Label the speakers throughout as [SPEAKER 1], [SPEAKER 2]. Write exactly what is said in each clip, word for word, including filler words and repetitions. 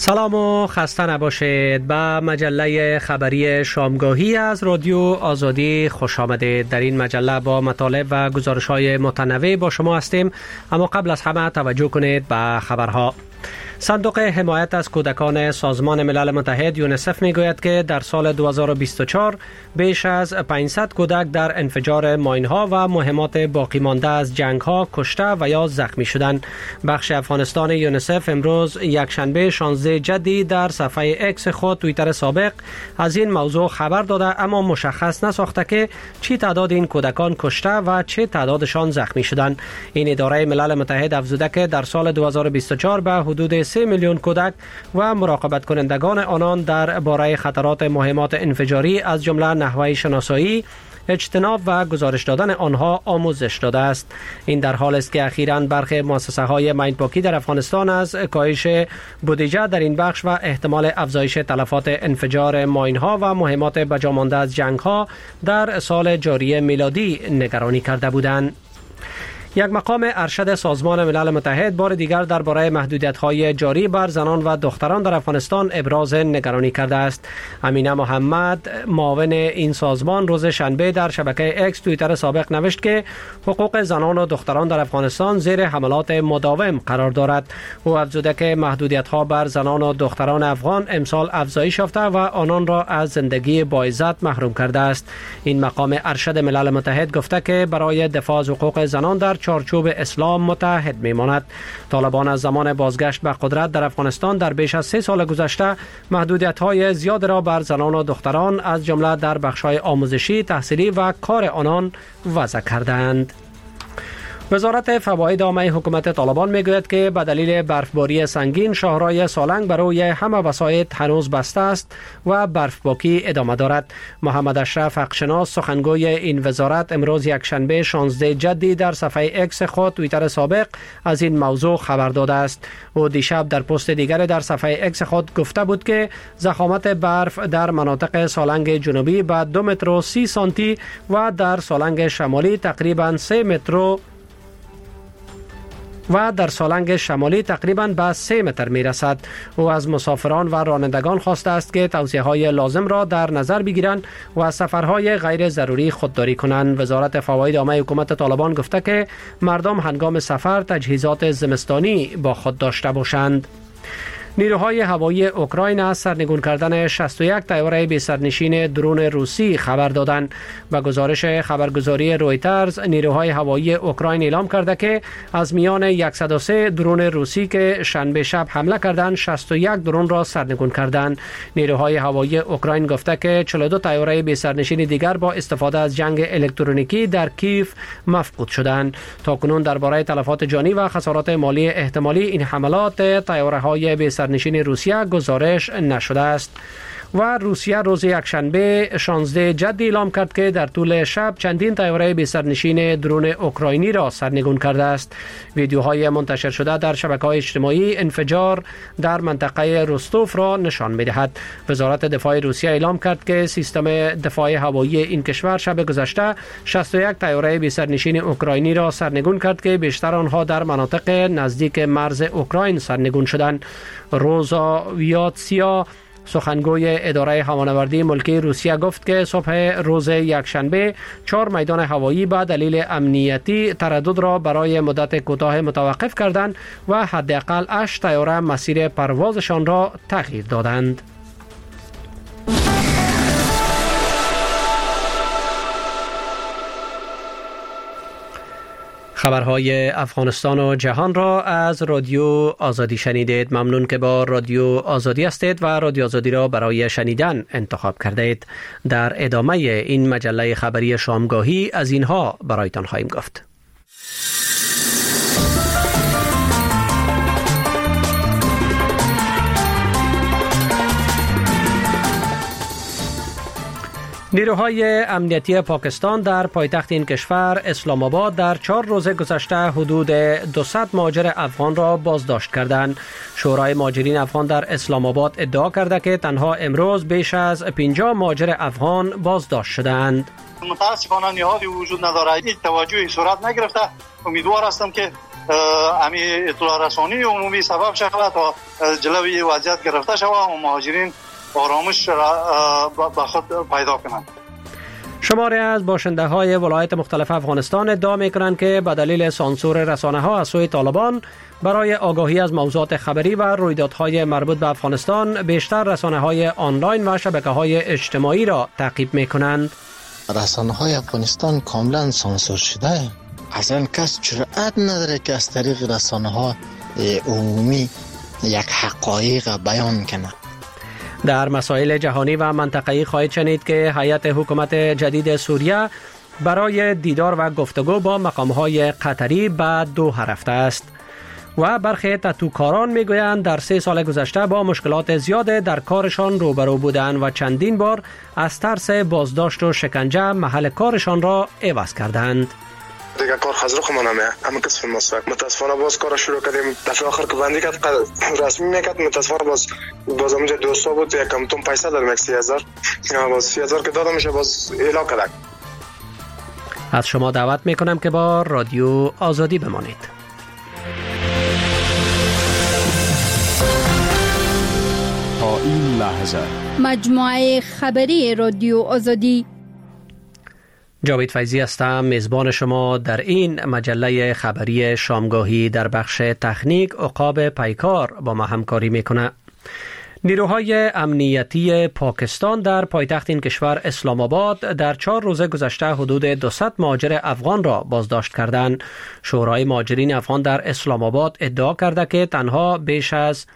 [SPEAKER 1] سلام و خسته نباشید. به مجله خبری شامگاهی از رادیو آزادی خوش آمدید. در این مجله با مطالب و گزارش‌های متنوع با شما هستیم، اما قبل از همه توجه کنید به خبرها. صندوق حمایت از کودکان سازمان ملل متحد یونیسف میگوید که در سال دو هزار و بیست و چهار بیش از پانصد کودک در انفجار ماین‌ها و مهمات باقی مانده از جنگ‌ها کشته و یا زخمی شدند. بخش افغانستان یونیسف امروز یکشنبه شانزده جدی در صفحه اکس خود توییتر سابق از این موضوع خبر داده، اما مشخص نساخته که چی تعداد این کودکان کشته و چه تعدادشان زخمی شدند. این اداره ملل متحد افزوده که در سال دو هزار و بیست و چهار به حدود سه میلیون کودک و مراقبت کنندگان آنان در باره خطرات مهمات انفجاری از جمله نحوه شناسایی، اجتناب و گزارش دادن آنها آموزش داده است. این در حال است که اخیراً برخی مؤسسه های مایندپاکی در افغانستان از کاهش بودجه در این بخش و احتمال افزایش تلفات انفجار ماین ها و مهمات بجامانده از جنگ ها در سال جاری میلادی نگرانی کرده بودند. یک مقام ارشد سازمان ملل متحد بار دیگر درباره محدودیت‌های جاری بر زنان و دختران در افغانستان ابراز نگرانی کرده است. امینه محمد، معاون این سازمان، روز شنبه در شبکه اکس توییتر سابق نوشت که حقوق زنان و دختران در افغانستان زیر حملات مداوم قرار دارد. او افزوده که محدودیت‌ها بر زنان و دختران افغان امسال افزایش یافته و آنان را از زندگی با عزت محروم کرده است. این مقام ارشد ملل متحد گفته که برای دفاع از حقوق زنان در چارچوب اسلام متحد میماند. طالبان از زمان بازگشت به قدرت در افغانستان در بیش از سه سال گذشته محدودیت‌های زیاد را بر زنان و دختران از جمله در بخش‌های آموزشی، تحصیلی و کار آنان وضع کردند. وزارت فواید عامه حکومت طالبان میگوید که به دلیل برفباری سنگین شاهراه سالنگ برای همه وسایط هنوز بسته است و برفباکی ادامه دارد. محمد اشرف حقشناس، سخنگوی این وزارت، امروز یکشنبه شانزده جدی در صفحه اکس خود توییتر سابق از این موضوع خبر داده است. او دیشب در پست دیگر در صفحه اکس خود گفته بود که ضخامت برف در مناطق سالنگ جنوبی به دو متر و سی سانتی و در سالنگ شمالی تقریباً سه متر و در سالنگ شمالی تقریباً به سه متر می رسد. او از مسافران و رانندگان خواسته است که توصیه های لازم را در نظر بگیرند و از سفرهای غیر ضروری خودداری کنند. وزارت فواید عامه حکومت طالبان گفته که مردم هنگام سفر تجهیزات زمستانی با خود داشته باشند. نیروهای هوایی اوکراین از سرنگون کردن شصت و یک طیاره بی سرنشین درون روسی خبر دادند. به گزارش خبرگزاری رویترز، نیروهای هوایی اوکراین اعلام کرده که از میان صد و سه درون روسی که شنبه شب حمله کردند، شصت و یک درون را سرنگون کردند. نیروهای هوایی اوکراین گفته که چهل و دو طیاره بی سرنشین دیگر با استفاده از جنگ الکترونیکی در کیف مفقود شدند. تاکنون درباره تلفات جانی و خسارات مالی احتمالی این حملات طیاره‌های بی سرنشین روسیه گزارش نشده است. و روسیه روز یکشنبه شانزده جدی اعلام کرد که در طول شب چندین طیاره بی سرنشین درون اوکراینی را سرنگون کرده است. ویدیوهای منتشر شده در شبکه‌های اجتماعی انفجار در منطقه روستوف را نشان می‌دهد. وزارت دفاع روسیه اعلام کرد که سیستم دفاع هوایی این کشور شب گذشته شصت و یک طیاره بی سرنشین اوکراینی را سرنگون کرد که بیشتر آنها در مناطق نزدیک مرز اوکراین سرنگون شدند. روزا ویاتسیا، سخنگوی اداره هوانوردی ملکی روسیه، گفت که صبح روز یکشنبه چهار میدان هوایی به دلیل امنیتی تردد را برای مدت کوتاه متوقف کردند و حداقل هشت طیاره مسیر پروازشان را تغییر دادند. خبرهای افغانستان و جهان را از رادیو آزادی شنیدید. ممنون که با رادیو آزادی هستید و رادیو آزادی را برای شنیدن انتخاب کردید. در ادامه این مجله خبری شامگاهی از اینها برایتان خواهیم گفت. نیروهای امنیتی پاکستان در پایتخت این کشور اسلام آباد در چهار روز گذشته حدود دویست مهاجر افغان را بازداشت کردند. شورای مهاجرین افغان در اسلام آباد ادعا کرده که تنها امروز بیش از پنجاه مهاجر افغان بازداشت شدند.
[SPEAKER 2] متاسفانه نهادی وجود ندارد، هیچ توجهی صورت نگرفته. امیدوار هستم که امی اطلاع رسانی عمومی سبب شود تا جلوی وضعیت گرفته شود و مهاجرین آرامش را به خود پیدا کنند.
[SPEAKER 1] شماری از باشنده های ولایت مختلف افغانستان ادعا می کنند که به دلیل سانسور رسانه ها از سوی طالبان برای آگاهی از موضوعات خبری و رویدادهای مربوط به افغانستان بیشتر رسانه های آنلاین و شبکه های اجتماعی را تعقیب می کنند.
[SPEAKER 3] رسانه های افغانستان کاملا سانسور شده. اصلا کس جرأت نداره که از طریق رسانه ها عمومی یک حقایق بیان کنه.
[SPEAKER 1] در مسائل جهانی و منطقه‌ای خواهید شنید که هیئت حکومت جدید سوریه برای دیدار و گفتگو با مقام‌های قطری به دوحه رفته است. و برخی تتوکاران میگویند در سه سال گذشته با مشکلات زیاد در کارشان روبرو بودند و چندین بار از ترس بازداشت و شکنجه محل کارشان را عوض کردند.
[SPEAKER 4] دیگه کار خزر خمانمه همه کس مستق متاسفانه باز کار شروع کردیم. دفعه آخر که بندی کرد رسمی میکرد متاسفانه باز باز اونجا دوستا بود یکم تون پیسه دادم یک سی هزار باز سی هزار که دادم میشه باز ایلا کردن.
[SPEAKER 1] از شما دعوت میکنم که با رادیو آزادی بمانید.
[SPEAKER 5] تا این لحظه
[SPEAKER 6] مجموعه خبری رادیو آزادی.
[SPEAKER 1] جاوید فیضی هستم، میزبان شما در این مجله خبری شامگاهی. در بخش تکنیک عقاب پیکار با ما همکاری میکنه. نیروهای امنیتی پاکستان در پایتخت این کشور اسلام آباد در چهار روز گذشته حدود دویست مهاجر افغان را بازداشت کردند. شورای مهاجرین افغان در اسلام آباد ادعا کرده که تنها بیش از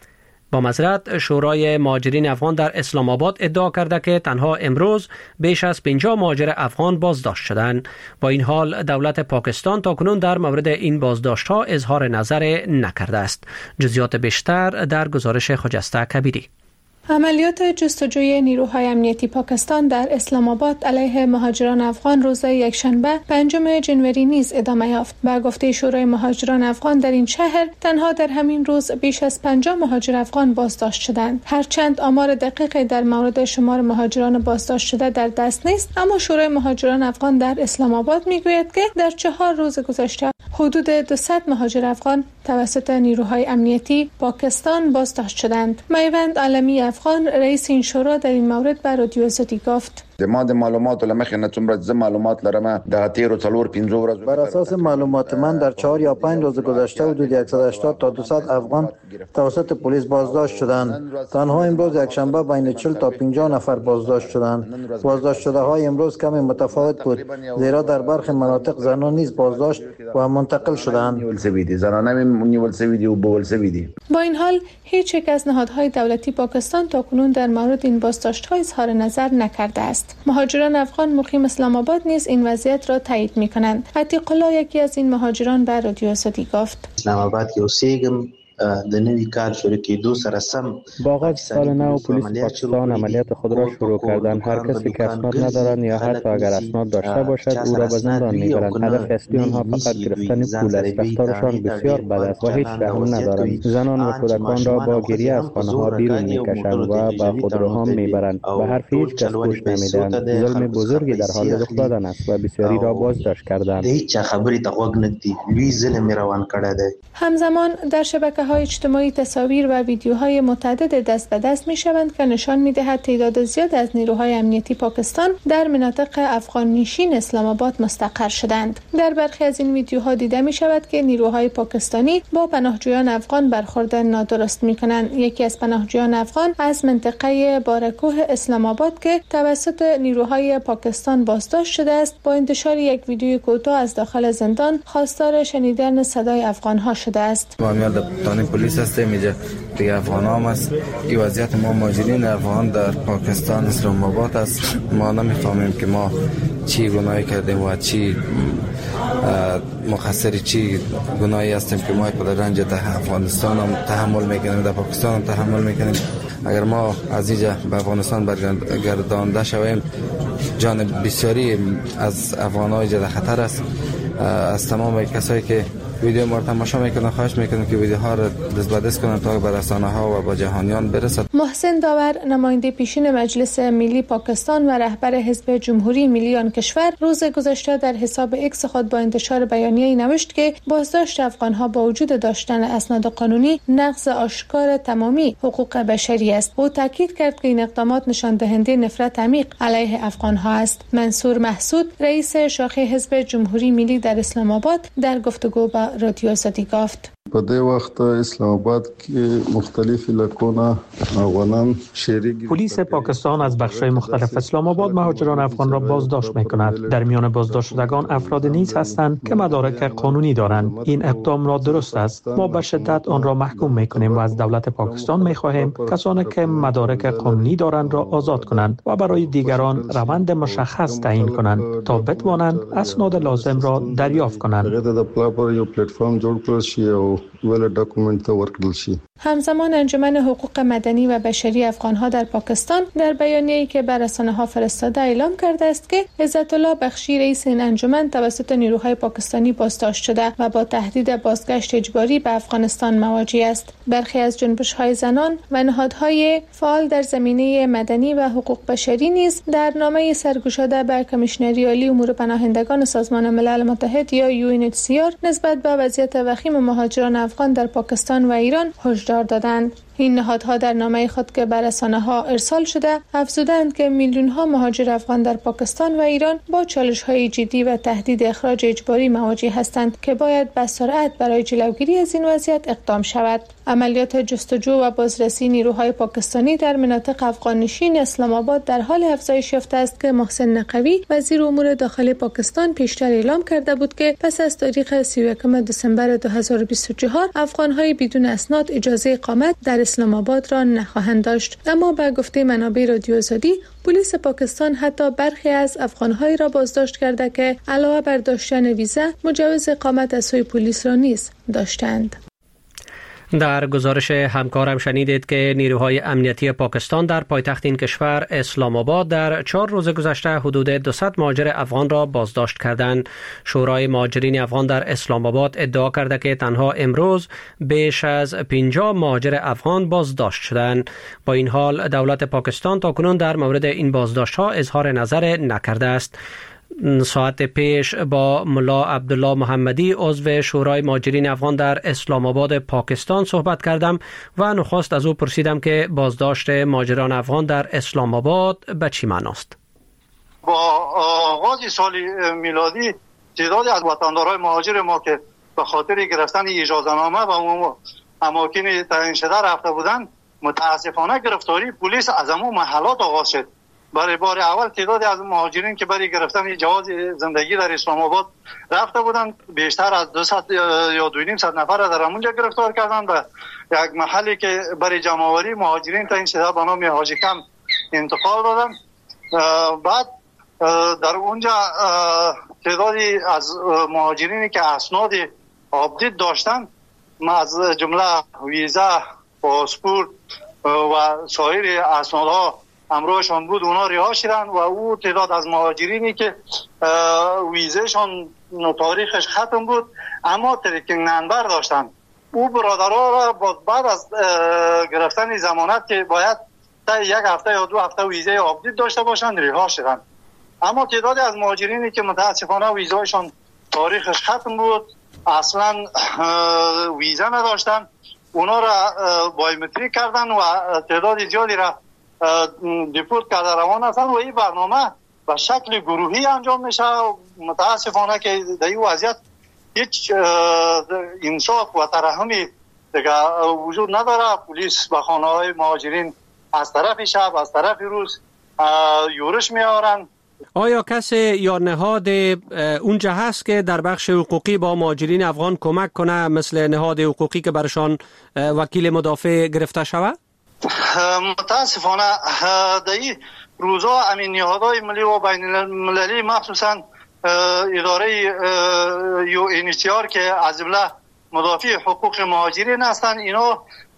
[SPEAKER 1] با معذرت شورای مهاجرین افغان در اسلام آباد ادعا کرده که تنها امروز بیش از پنجاه مهاجر افغان بازداشت شدند. با این حال دولت پاکستان تاکنون در مورد این بازداشت ها اظهار نظر نکرده است. جزئیات بیشتر در گزارش خجسته کبیری.
[SPEAKER 7] عملیات جستجوی نیروهای امنیتی پاکستان در اسلام آباد علیه مهاجران افغان روز یکشنبه پنجم جنوری نیز ادامه یافت. با گفته شورای مهاجران افغان در این شهر تنها در همین روز بیش از پنجاه مهاجر افغان بازداشت شدند. هرچند آمار دقیقی در مورد شمار مهاجران بازداشت شده در دست نیست، اما شورای مهاجران افغان در اسلام آباد میگوید که در چهار روز گذشته حدود دویست مهاجر افغان توسط نیروهای امنیتی پاکستان بازداشت شدند. میوند عالمی افغان رئیس این شورا در این مورد بر رادیو آزادی گفت:
[SPEAKER 8] ما د معلوماتو لمخې نه څومره ز معلومات لرم در تیر و څلور پنځه ورځې
[SPEAKER 9] بر اساس معلومات من در چهار یا پنج روز گذشته حدود صد و هشتاد تا دویست افغان توسط پلیس بازداشت شدند. تنها امروز یک شنبه بین چهل تا پنجاه نفر بازداشت شدند. بازداشت شده های امروز کمی متفاوت بود، زیرا در برخی مناطق زنان نیز بازداشت و منتقل شدند.
[SPEAKER 8] زنان نیول سوی و بول سوی.
[SPEAKER 7] با این حال هیچ یک از نهادهای دولتی پاکستان تاکنون در مورد این بازداشت‌ها اظهار نظر نکرده است. مهاجران افغان مقیم اسلام آباد نیز این وضعیت را تایید می‌کنند. عتیق الله یکی از این مهاجران به رادیو آزادی گفت:
[SPEAKER 10] اسلام آباد کې اوسېږم د نوي کال شروع کېدو سره سم
[SPEAKER 11] با آغاز سال نو پلیس پاکستان عملیات خود را شروع کردند. هر کسی که اسناد ندارند یا حتی اگر اسناد داشته باشد او را به زندان می‌برند. هدف اصلی آنها فقط گرفتن پول است. رفتارشان بسیار بد است و هیچ رحم ندارند. زنان و کودکان را با گریه از خانه‌ها بیرون می‌کشند و به خودروها می‌برند. به حرف هیچ کس گوش نمی‌دهند. ظلم بزرگی در حال رخ دادن است و بسیاری را بازداشت کردند.
[SPEAKER 10] هیچ خبری ته غوږ نه دی. لوی ظلم روان کړی دی.
[SPEAKER 7] همزمان در شبکه های اجتماعی تصاویر و ویدیوهای متعدد دست به دست می شوند که نشان می دهد تعداد زیاد از نیروهای امنیتی پاکستان در مناطق افغان نشین اسلام آباد مستقر شدند. در برخی از این ویدیوها دیده می شود که نیروهای پاکستانی با پناهجویان افغان برخورد نادرست می کنند. یکی از پناهجویان افغان از منطقه بارکوه اسلام آباد که توسط نیروهای پاکستان بازداشت شده است، با انتشار یک ویدیوی کوتاه از داخل زندان خواستار شنیدن صدای افغان ها شده است.
[SPEAKER 12] پلیس هستیم اینجا دیگه افغان هم است. این وضعیت ما مهاجرین افغان در پاکستان اسلام آباد است. ما نمیفهمیم که ما چی گناهی کردیم و چی مقصر چی گناهی هستیم که ما پر رنج در افغانستان هم تحمل میکنیم، در پاکستان هم تحمل میکنیم. اگر ما از اینجا به افغانستان برگردانده شویم جان بسیاری از افغان‌ها در خطر است. از تمام کسایی که ویدیو ما را تماشا میکنن. خواهش میکنم که ویدیوها را دست به دست کنن تا به رسانه ها و به جهانیان برسد.
[SPEAKER 7] محسن داور نماینده پیشین مجلس ملی پاکستان و رهبر حزب جمهوری ملی آن کشور روز گذشته در حساب ایکس خود با انتشار بیانیه‌ای نوشت که بازداشت افغان‌ها با وجود داشتن اسناد قانونی نقض آشکار تمامی حقوق بشری است. او تاکید کرد که این اقدامات نشان دهنده نفرت عمیق علیه افغان‌ها است. منصور محسود رئیس شاخه حزب جمهوری ملی در اسلام آباد در گفتگو با رادیو آزادی گفت:
[SPEAKER 13] په دې وخت اسلام آباد کې مختلف علاقونه افغانان شریک.
[SPEAKER 14] پلیس پاکستان از بخش‌های مختلف اسلام آباد مهاجران افغان را بازداشت می‌کند. در میان بازداشت شدگان افراد نیز هستند که مدارک قانونی دارند. این اقدام را درست است. ما به شدت آن را محکوم می‌کنیم و از دولت پاکستان می‌خواهیم کسانی که مدارک قانونی دارند را آزاد کنند و برای دیگران روند مشخص تعیین کنند تا بتوانند اسناد لازم را دریافت کنند.
[SPEAKER 7] همزمان انجمن حقوق مدنی و بشری افغان‌ها در پاکستان در بیانیه‌ای که بر رسانه‌ها فرستاده اعلام کرده است که عزت الله بخشی رئیس این انجمن توسط نیروهای پاکستانی بازداشت شده و با تهدید بازگشت اجباری به افغانستان مواجه است. برخی از جنبش‌های زنان و نهادهای فعال در زمینه مدنی و حقوق بشری نیز در نامه سرگشاده به کمیشنری عالی امور پناهندگان سازمان ملل متحد یا یو ان اچ سی آر نسبت به وضعیت وخیم مهاجران افغان در پاکستان و ایران هشدار دادند. این نهادها در نامه خود که بر رسانه‌ها ارسال شده افزودند که میلیون‌ها مهاجر افغان در پاکستان و ایران با چالش‌های جدی و تهدید اخراج اجباری مواجه هستند که باید به سرعت برای جلوگیری از این وضعیت اقدام شود. عملیات جستجو و بازرسی نیروهای پاکستانی در مناطق افغان‌نشین اسلام آباد در حال افزایش یافته است که محسن نقوی وزیر امور داخلی پاکستان پیشتر اعلام کرده بود که پس از تاریخ سی و یکم دسامبر دو هزار و بیست و چهار افغان‌های بدون اسناد اجازه اقامت در اسلام آباد را نخواهند داشت. اما به گفته منابع رادیو آزادی پلیس پاکستان حتی برخی از افغان‌های را بازداشت کرده که علاوه بر داشتن ویزا مجوز اقامت از سوی پلیس را نیز داشتند.
[SPEAKER 1] در گزارش همکارم شنیدید که نیروهای امنیتی پاکستان در پایتخت این کشور اسلام آباد در چهار روز گذشته حدود دویست مهاجر افغان را بازداشت کردند. شورای مهاجرین افغان در اسلام آباد ادعا کرده که تنها امروز بیش از پنجاه مهاجر افغان بازداشت شدند. با این حال دولت پاکستان تاکنون در مورد این بازداشت ها اظهار نظر نکرده است. ساعت پیش با ملا عبدالله محمدی عضو شورای مهاجرین افغان در اسلام آباد پاکستان صحبت کردم و نخست از او پرسیدم که بازداشت مهاجران افغان در اسلام آباد به چی معناست؟
[SPEAKER 2] با آغاز سال میلادی تعدادی از وطندارای مهاجر ما که به خاطر گرفتن اجازه‌نامه و اماکن تعیین شده رفته بودند متاسفانه گرفتاری پلیس از همون محلات آغاز شد. برای بار اول تعدادی از مهاجرین که برای گرفتن جواز زندگی در اسلام آباد رفته بودند بیشتر از دویست یا دو و نیم صد نفر در همونجا گرفتار کردند و یک محلی که برای جمع‌آوری مهاجرین تعیین شده به نام حاجی کم انتقال دادند. بعد در اونجا تعدادی از مهاجرینی که اسناد آپدیت داشتند از جمله ویزا، پاسپورت و سایر اسنادها همراهشان بود اونا رها شدند و او تعداد از مهاجرینی که ویزهشان تاریخش ختم بود اما ترکینگ نمبر داشتند او برادرها را بعد از گرفتن ضمانت که باید تا یک هفته یا دو هفته ویزه آپدیت داشته باشند رها شدند. اما تعدادی از مهاجرینی که متاسفانه ویزهشان تاریخش ختم بود اصلا ویزه نداشتند اونا را بایومتریک کردن و تعداد زیادی را دیپورت کرده روان هستند و این برنامه به شکل گروهی انجام میشه. متاسفانه که در این وضعیت هیچ انصاف و ترحمی دیگه وجود نداره. پلیس به خانه های مهاجرین از طرف شب از طرف روز یورش میارن.
[SPEAKER 1] آیا کسی یا نهاد اونجا هست که در بخش حقوقی با مهاجرین افغان کمک کنه مثل نهاد حقوقی که برشان وکیل مدافع گرفته شود؟
[SPEAKER 2] متاسفانه در این روزها همین نهادهای ملی و بین المللی مخصوصا اداره یو ان اچ سی آر که از جمله مدافع حقوق مهاجرین هستند اینا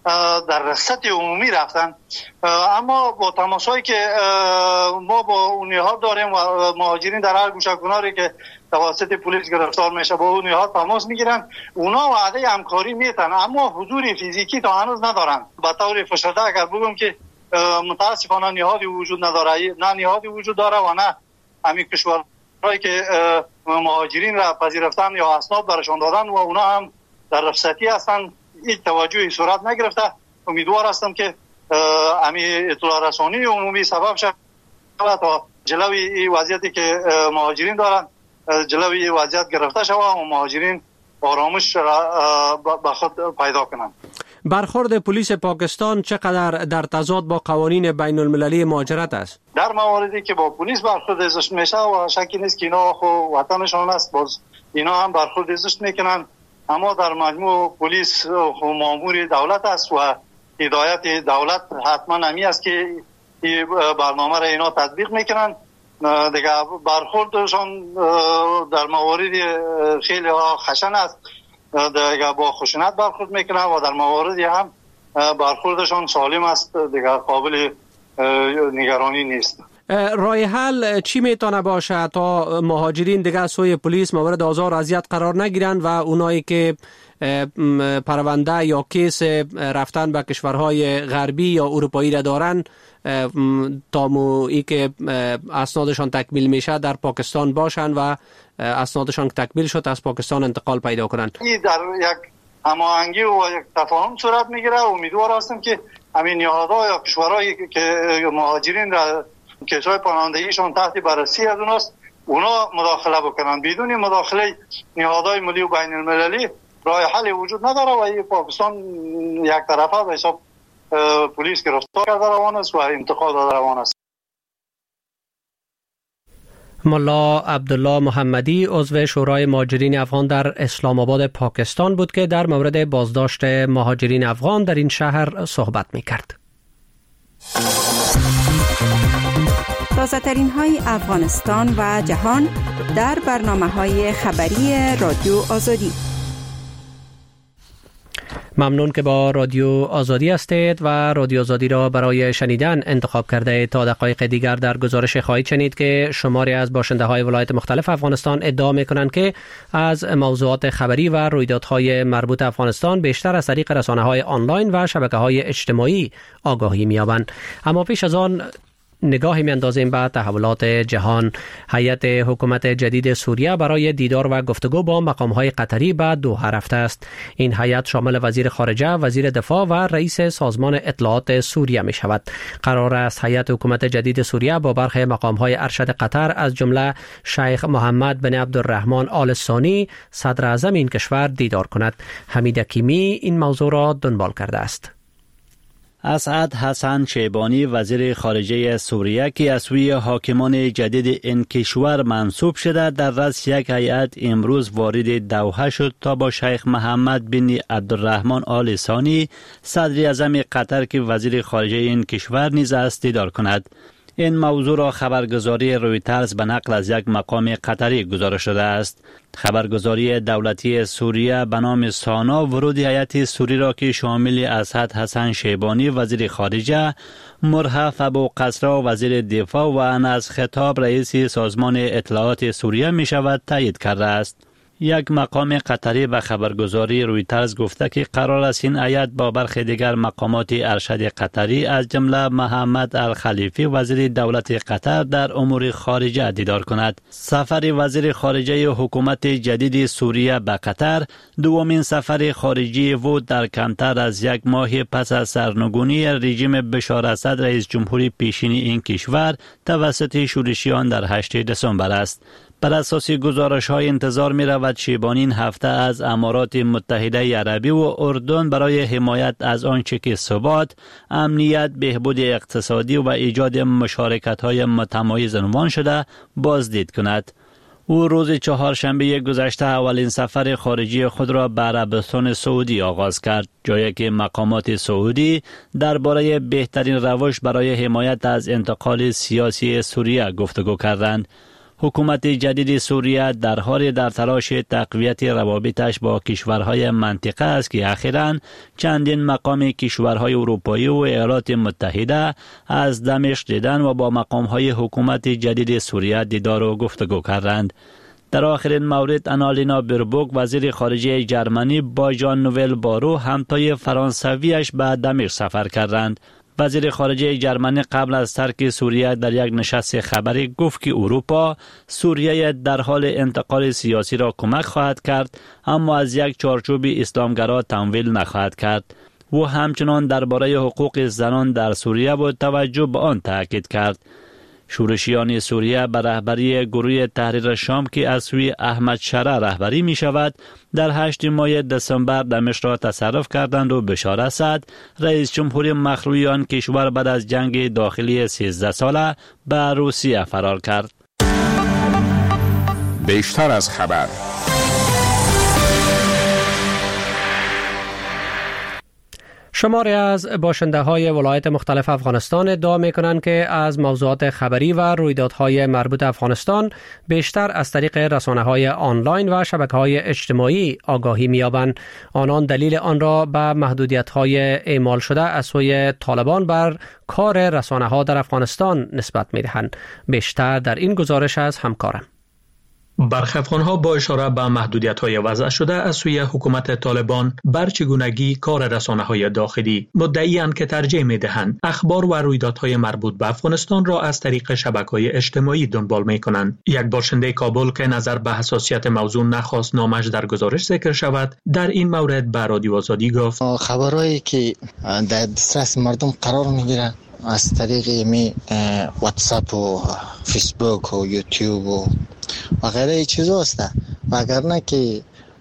[SPEAKER 2] در رخصت عمومی رفتن. اما با تماسایی که ما با اونها داریم و مهاجرین در هر گوشه کناری که توسط پلیس گرفتار میشه با اونها تماس میگیرن، اونا وعده همکاری میتن اما حضور فیزیکی تا هنوز ندارن. به طور فشرده اگر بگم که متاسفانه نهادی وجود نداره، نه نهادی وجود داره و نه همین کشورهایی که مهاجرین را پذیرفتن یا اسناد برشان دادن و اونا هم در رخصتی هستن، هیچ توجهی صورت نگرفته. امیدوار هستم که همین اطلاع رسانی عمومی سبب شود تا جلوی این وضعیتی که مهاجرین دارن جلوی وضعیت گرفته شود و مهاجرین آرامش را به خود پیدا کنند.
[SPEAKER 1] برخورد پلیس پاکستان چقدر در تضاد با قوانین بین المللی مهاجرت است؟
[SPEAKER 2] در مواردی که با پلیس برخورد زشت میشه و شکی نیست که اینا خو وطنشان است، باز اینا هم برخورد زشت میکنن، اما در مجموع پلیس خو مامور دولت است و هدایت دولت حتما همی است که این برنامه را اینا تطبیق میکنن. دیگه برخوردشان در موارد خیلی خشن است، دیگه با خشونت برخورد میکنن و در مواردی هم برخوردشان سالم است، دیگه قابل نگرانی نیست.
[SPEAKER 1] راه حل چی میتونه باشه تا مهاجرین دیگه سوی پلیس مورد آزار و اذیت قرار نگیرن و اونایی که پرونده یا کیس رفتن به کشورهای غربی یا اروپایی را دارن تا مویی که اسنادشان تکمیل میشه در پاکستان باشن و اسنادشان تکمیل شد از پاکستان انتقال پیدا کنن؟
[SPEAKER 2] این در یک هماهنگی و یک تفاهم صورت میگیره. امیدوار هستم که همین نهادها یا کشورهایی که مهاجرین را کیس‌های پناهندگیشان تحت بررسی از اوناست اونا مداخله بکنن. بدون مداخله نهادهای ملی و بین المللی راه حل وجود نداره و این پاکستان یک طرفه به حساب پلیس گرفتار کرده روان است و انتقال داده روان است.
[SPEAKER 1] ملا عبدالله محمدی عضو شورای مهاجرین افغان در اسلام آباد پاکستان بود که در مورد بازداشت مهاجرین افغان در این شهر صحبت می‌کرد.
[SPEAKER 15] تازه ترین های افغانستان و جهان در برنامه های خبری رادیو آزادی.
[SPEAKER 1] ممنون که با رادیو آزادی هستید و رادیو آزادی را برای شنیدن انتخاب کرده. تا دقایق دیگر در گزارش خواهید شنید که شماری از باشنده های ولایت مختلف افغانستان ادعا می کنند که از موضوعات خبری و رویدادهای مربوط افغانستان بیشتر از طریق رسانه های آنلاین و شبکه های اجتماعی آگاهی می یابند. اما پیش از آن نگاهی می‌اندازیم به تحولات جهان. هیئت حکومت جدید سوریه برای دیدار و گفتگو با مقام‌های قطری به دوحه رفته است. این هیئت شامل وزیر خارجه، وزیر دفاع و رئیس سازمان اطلاعات سوریه می شود. قرار است هیئت حکومت جدید سوریه با برخی مقام‌های ارشد قطر از جمله شیخ محمد بن عبدالرحمن آل ثانی صدر اعظم این کشور دیدار کند. حمید حکیمی این موضوع را دنبال کرده است.
[SPEAKER 16] اسعد حسن شیبانی وزیر خارجه سوریه که از سوی حاکمان جدید این کشور منصوب شده در رأس یک هیئت امروز وارد دوحه شد تا با شیخ محمد بن عبدالرحمن آل ثانی صدر اعظم قطر که وزیر خارجه این کشور نیز است دیدار کند. این موضوع را خبرگزاری رویترز به نقل از یک مقام قطری گزارش داده است. خبرگزاری دولتی سوریه به نام سانا ورود هیئت سوری را که شامل اسعد حسن شیبانی وزیر خارجه، مرحف ابو قصرا وزیر دفاع و انس خطاب رئیس سازمان اطلاعات سوریه می شود تایید کرده است. یک مقام قطری به خبرگزاری رویترز گفته که قرار است این هیئت با برخی دیگر مقامات ارشد قطری از جمله محمد الخلیفی وزیر دولت قطر در امور خارجه دیدار کند. سفر وزیر خارجه حکومت جدید سوریه به قطر دومین سفر خارجی بود در کمتر از یک ماه پس از سرنگونی رژیم بشار اسد رئیس جمهوری پیشین این کشور توسط شورشیان در هشتم دسامبر است. بر اساس گزارش های انتظار می رود شیبانی این هفته از امارات متحده عربی و اردن برای حمایت از آنچه که ثبات، امنیت، بهبود اقتصادی و ایجاد مشارکت های متمایز عنوان شده بازدید کند. او روز چهارشنبه گذشته اولین سفر خارجی خود را به عربستان سعودی آغاز کرد، جایی که مقامات سعودی درباره بهترین روش برای حمایت از انتقال سیاسی سوریه گفتگو کردند. حکومت جدید سوریه در حال در تلاش تقویت روابطش با کشورهای منطقه است که اخیراً چندین مقام کشورهای اروپایی و ایالات متحده از دمشق دیدن و با مقامهای حکومت جدید سوریه دیدار و گفتگو کردند. در آخرین مورد آنالینا بربوک وزیر خارجه جرمنی با ژان نوئل بارو همتای فرانسویش به دمشق سفر کردند. وزیر خارجه جرمنی قبل از ترک سوریه در یک نشست خبری گفت که اروپا سوریه در حال انتقال سیاسی را کمک خواهد کرد، اما از یک چارچوب اسلامگرا تمویل نخواهد کرد. او همچنان درباره حقوق زنان در سوریه و توجه به آن تاکید کرد. شورشیان سوریه به رهبری گروه تحریر شام که از سوی احمد شرع رهبری می شود در هشتم ماه دسامبر دمشق را تصرف کردند و بشار اسد رئیس جمهور مخلوع آن کشور بعد از جنگ داخلی سیزده ساله به روسیه فرار کرد.
[SPEAKER 5] بیشتر از خبر.
[SPEAKER 1] شماری از باشنده های ولایت مختلف افغانستان ادعا می کنند که از موضوعات خبری و رویدادهای مربوط افغانستان بیشتر از طریق رسانه های آنلاین و شبکه های اجتماعی آگاهی می یابند. آنان دلیل آن را به محدودیت های اعمال شده از سوی طالبان بر کار رسانه ها در افغانستان نسبت می دهند. بیشتر در این گزارش از همکارم.
[SPEAKER 14] برخی افغان‌ها با اشاره به محدودیت‌های وضع شده از سوی حکومت طالبان بر چگونگی کار رسانه‌های داخلی مدعی‌اند که ترجیح می‌دهند اخبار و رویدادهای مربوط به افغانستان را از طریق شبکه‌های اجتماعی دنبال می‌کنند. یک باشنده کابل که نظر به حساسیت موضوع نخواست نامش در گزارش ذکر شود، در این مورد به رادیو آزادی گفت:
[SPEAKER 3] خبرایی که در دسترس مردم قرار می‌گیرند از طریق می واتساپ و فیسبوک و یوتیوب و و غیره چیزا است، وگرنه که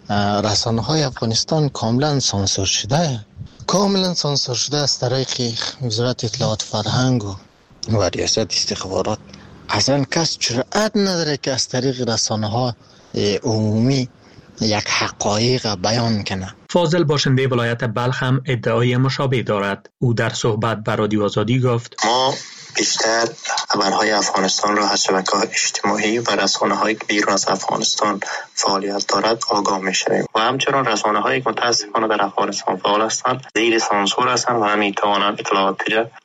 [SPEAKER 3] رسانه های افغانستان کاملا سانسور شده کاملا سانسور شده از طریق وزارت اطلاعات فرهنگ و, و ریاست استخبارات. اصلا کس جرأت نداره که از طریق رسانه ها عمومی یک حقایق بیان کنه.
[SPEAKER 14] فاضل باشنده ولایت بلخ هم ادعای مشابه دارد. او در صحبت با رادیو آزادی گفت:
[SPEAKER 17] ما بیشتر خبرهای افغانستان را از شبکه‌های اجتماعی و رسانه‌های بیرون از افغانستان فعالیت دارد آگاه می‌شویم و همچنین رسانه‌هایی که متأسفانه در افغانستان فعال هستند زیر سانسور هستند و نمی‌توانند اطلاعات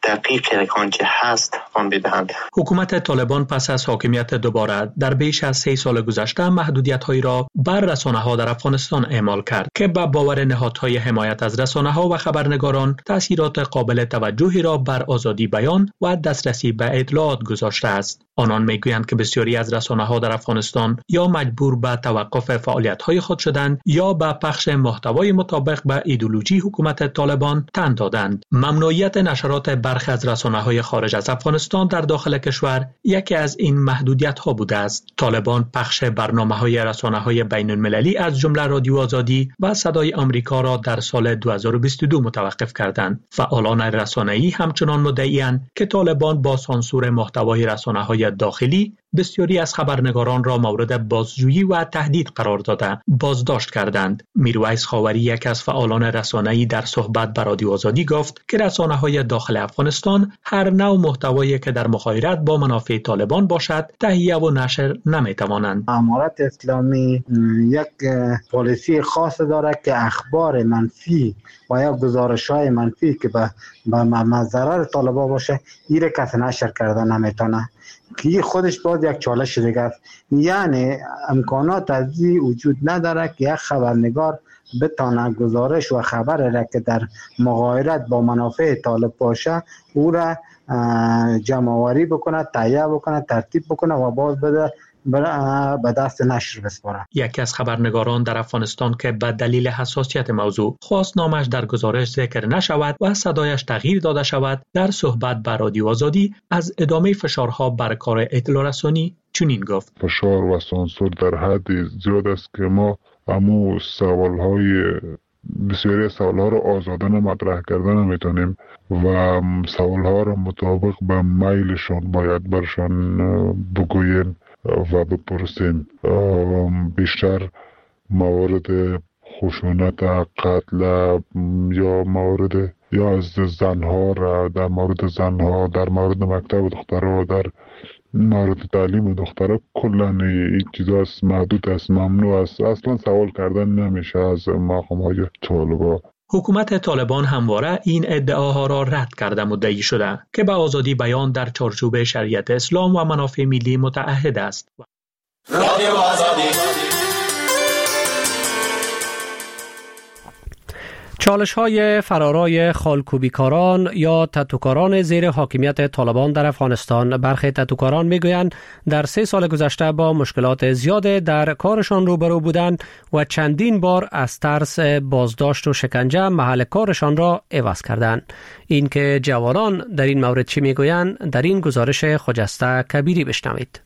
[SPEAKER 17] دقیق آنچه هست آن بدهند.
[SPEAKER 14] حکومت طالبان پس از حاکمیت دوباره در بیش از سه سال گذشته محدودیت‌هایی را بر رسانه‌ها در افغانستان اعمال کرد که به باور نهادهای حمایت از رسانه‌ها و خبرنگاران تأثیرات قابل توجهی را بر آزادی بیان و دسترسی به اطلاعات گذاشته است. آنان میگویند که بسیاری از رسانه‌ها در افغانستان یا مجبور به توقف فعالیت‌های خود شدند یا به پخش محتوای مطابق به ایدئولوژی حکومت طالبان تن دادند. ممنوعیت نشرات برخی از رسانه‌های خارج از افغانستان در داخل کشور یکی از این محدودیت‌ها بوده است. طالبان پخش برنامه‌های رسانه‌های بین‌المللی از جمله رادیو آزادی و صدای آمریکا را در سال دو هزار و بیست و دو متوقف کردند. فعالان رسانه‌ای همچنان مدعی‌اند که طالبان با سانسور محتوای رسانه‌های داخلی بسیاری از خبرنگاران را مورد بازجویی و تهدید قرار داده بازداشت کردند. میرویس خاوری یک از فعالان رسانه‌ای در صحبت با رادیو آزادی گفت که رسانه‌های داخل افغانستان هر نوع محتوایی که در مخالفت با منافع طالبان باشد تهیه و نشر نمی‌توانند.
[SPEAKER 18] امارت اسلامی یک پالیسی خاص دارد که اخبار منفی و یا گزارش‌های منفی که به به ضرر طالبان باشه ایره کسی نشر کرده نمیتونه، که خودش باز یک چالش دیگه است. یعنی امکانات از این وجود نداره که یک خبرنگار بتونه گزارش و خبر را که در مغایرت با منافع طالب باشه او را جمع‌آوری بکنه، تهیه بکنه، ترتیب بکنه و باز بده به دست نشر بسپاره.
[SPEAKER 14] یکی از خبرنگاران در افغانستان که به دلیل حساسیت موضوع خواست نامش در گزارش ذکر نشود و صدایش تغییر داده شود، در صحبت با رادیو آزادی از ادامه فشارها بر کار اطلاع رسانی چنین گفت:
[SPEAKER 19] فشار و سانسور در حد زیاد است که ما امو سوالهای بسیاری از سوالها را آزادانه مطرح کردن نمیتونیم و سوالها را مطابق به میلشان باید برشان بگوییم و بپرسیم. بیشتر موارد خشونت، قتل یا موارد یا از زنها را در مورد زنها در مورد مکتب دخترها در مورد تعلیم دخترها کلا این چیزا است، محدود است، ممنوع است، اصلا سوال کردن نمیشه از مقام‌های طالبان.
[SPEAKER 14] حکومت طالبان همواره این ادعاها را رد کرده مدعی شده که به آزادی بیان در چارچوب شریعت اسلام و منافع ملی متعهد است. رادیو آزادی.
[SPEAKER 1] چالش های فرارای خالکوبیکاران یا تتوکاران زیر حاکمیت طالبان در افغانستان. برخی تتوکاران میگویند در سه سال گذشته با مشکلات زیاد در کارشان روبرو بودند و چندین بار از ترس بازداشت و شکنجه محل کارشان را عوض کردند. این که جوانان در این مورد چی میگویند در این گزارش خجسته کبیری بشنوید.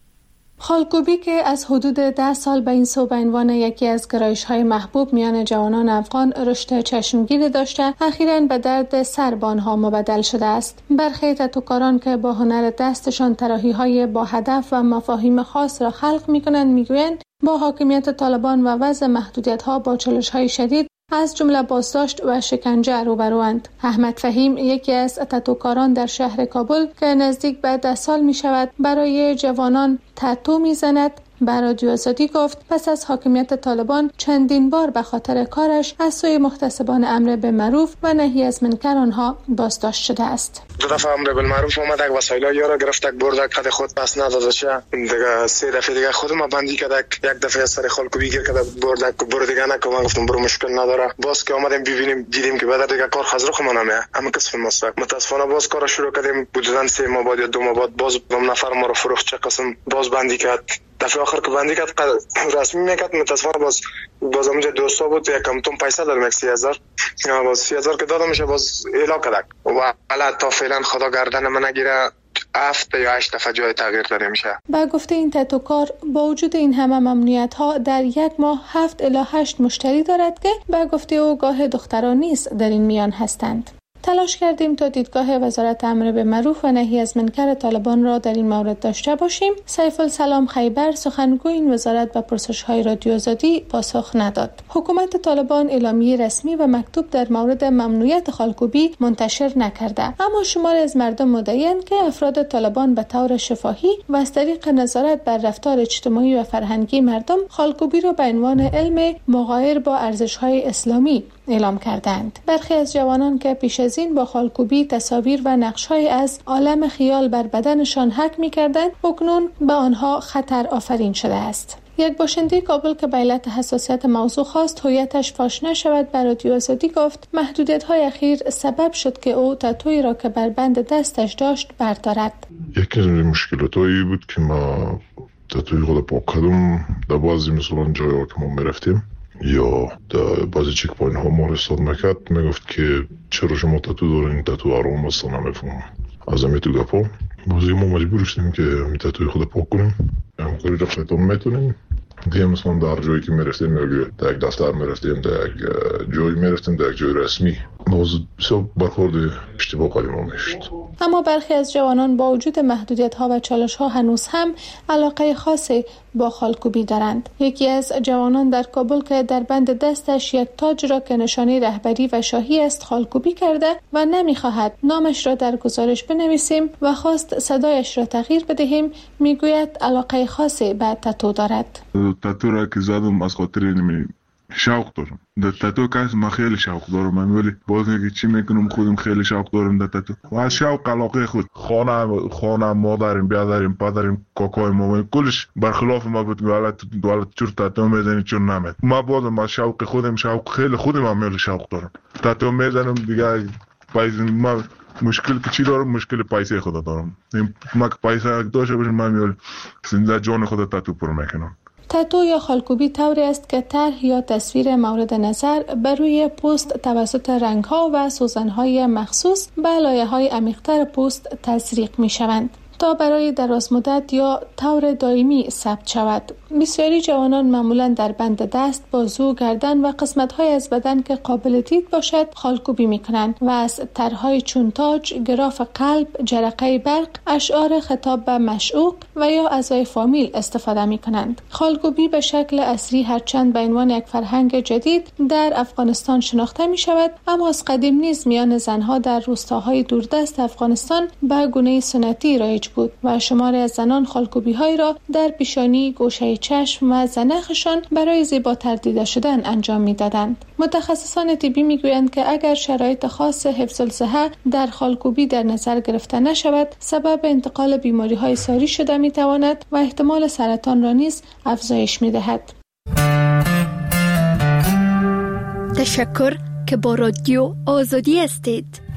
[SPEAKER 7] خالکوبی که از حدود ده سال به این سو به عنوان یکی از گرایش‌های محبوب میان جوانان افغان رشد چشمگیری داشته، اخیراً به درد سر به آنها مبدل شده است. برخی تتوکاران که با هنر دستشان طراحی‌های با هدف و مفاهیم خاص را خلق می‌کنند می‌گویند با حاکمیت طالبان و وضع محدودیت‌ها با چالش‌های شدید از جمله بازداشت و شکنجه روبروند. احمد فهیم یکی از تتوکاران در شهر کابل که نزدیک به ده سال می شود برای جوانان تتو می زند به رادیو آزادی گفت پس از حاکمیت طالبان چندین بار به خاطر کارش از سوی محتسبان امر بالمعروف و نهی از منکر آنها بازداشت شده است.
[SPEAKER 4] دو دفعه امر بالمعروف اومدک وسایل یارو گرفتک بردک خود خود پس نداده شه. دیگه سه دفعه دیگه خودم بندی کردک، یک دفعه سر خالکوبی گیر کرده بردک برو دیگه نکو. من گفتم برو مشکل نداره. باز که اومدیم ببینیم دیدیم که بعد دیگه کار خزر خو منامه اما کسب مسلک متاسفانه باز کار شروع کردیم. بودن سه ماه بعد یا دو ماه بعد باز دو نفر ما رو فروخت چه قسم باز بندی کرد. دفعه آخر که بندی کرد رسمی میکرد متاسفانه باز باز اونجا دوستا بود یکم تون پیسه دادم یک سی هزار باز سی هزار که دادم میشه باز ایلا کردک و حالا تا فعلا خدا گردن من نگیره هفت یا هشت دفعه جای تغییر داده میشه.
[SPEAKER 7] با گفته این تتوکار با وجود این همه ممنوعیت ها در یک ماه هفت الی هشت مشتری دارد که با گفته او گاه دختران نیز در این میان هستند. تلاش کردیم تا دیدگاه وزارت امر بالمعروف و نهی از منکر طالبان را در این مورد داشته باشیم. سیف السلام خیبر سخنگوی این وزارت به پرسش‌های رادیو آزادی پاسخ نداد. حکومت طالبان اعلامیه رسمی و مکتوب در مورد ممنوعیت خالکوبی منتشر نکرده، اما شمار از مردم مدعی‌اند که افراد طالبان به طور شفاهی و از طریق نظارت بر رفتار اجتماعی و فرهنگی مردم خالکوبی را به عنوان علم مغایر با ارزش‌های اسلامی اعلام کردند. برخی از جوانان که پیش از این با خالکوبی تصاویر و نقش‌های از عالم خیال بر بدنشان حک می‌کردند، اکنون به آنها خطر آفرین شده است. یک باشنده کابل که به علت حساسیت موضوع خواست هویتش فاش نشود بر رادیو آزادی گفت محدودیت‌های اخیر سبب شد که او تتویی را که بر بند دستش داشت بردارد.
[SPEAKER 19] یکی از مشکلاتایی بود که ما تتویی خود پاک کردم در بعضی مثلا جایی که ما می‌رفتیم یا در بعضی چک پوینت ها ما رسال نکرد میگفت که چرا شما تتو دارین، تتو آرام است نمیفهمم. از همین تو گپا بازی ما مجبور شدیم که می تتوی خود پاک کنیم، همکاری را خیلی میتونیم. دیگه مثلا در جایی که میرفتیم یا در یک دفتر میرفتیم، در یک جایی میرفتیم، در یک جای رسمی باز بسیار برخورد اشتباه قدیم ها میشد.
[SPEAKER 7] اما برخی از جوانان با وجود محدودیت ها و چالش ها هنوز هم علاقه خاصی با خالکوبی دارند. یکی از جوانان در کابل که در بند دستش یک تاج را که نشانه رهبری و شاهی است خالکوبی کرده و نمیخواهد نامش را در گزارش بنویسیم و خواست صدایش را تغییر بدهیم، میگوید علاقه خاصی به تتو دارد.
[SPEAKER 19] تتو را که زدم از خاطر نمی شوق دارم. در تتو کس ما خیلی شوق دارم، من ولی باز که چی میکنم خودم خیلی شوق دارم در تتو و از شوق علاقه خود خانه خانه مادرم بیادرم پدرم کاکای مامان کلش برخلاف ما بود. حالت حالت چور تتو میزنی چون نمید ما بازم از شوق خودم شوق خیلی خودم هم خیلی شوق دارم. تتو میزنم دیگه پیسه ما مشکل که چی دارم مشکل پیسه خود دارم. ما که پیسه داشته باشم من میول زنده جان خود تتو پر میکنم.
[SPEAKER 7] تتو یا خالکوبی طوری است که طرح یا تصویر مورد نظر بر روی پوست توسط رنگ‌ها و سوزن‌های مخصوص به لایه‌های عمیق‌تر پوست تزریق می‌شوند تا برای دراز مدت یا طور دائمی ثبت شود. بسیاری جوانان معمولاً در بند دست، بازو، گردن و قسمت‌های از بدن که قابل دید باشد خالکوبی می‌کنند و از طرح‌های چون تاج، گراف قلب، جرقه برق، اشعار خطاب به معشوق و یا اعضای فامیل استفاده می‌کنند. خالکوبی به شکل عصری هرچند به عنوان یک فرهنگ جدید در افغانستان شناخته می‌شود، اما از قدیم نیز میان زن‌ها در روستاهای دوردست افغانستان به گونه سنتی رایج رواج بود و شماری از زنان خالکوبی های را در پیشانی، گوشه چشم و زنخشان برای زیباتر دیده شدن انجام میدادند. متخصصان طبی میگویند که اگر شرایط خاص حفظ الصحه در خالکوبی در نظر گرفته نشود، سبب انتقال بیماری های ساری شده میتواند و احتمال سرطان را نیز افزایش میدهد.
[SPEAKER 6] تشکر که با رادیو آزادی هستید.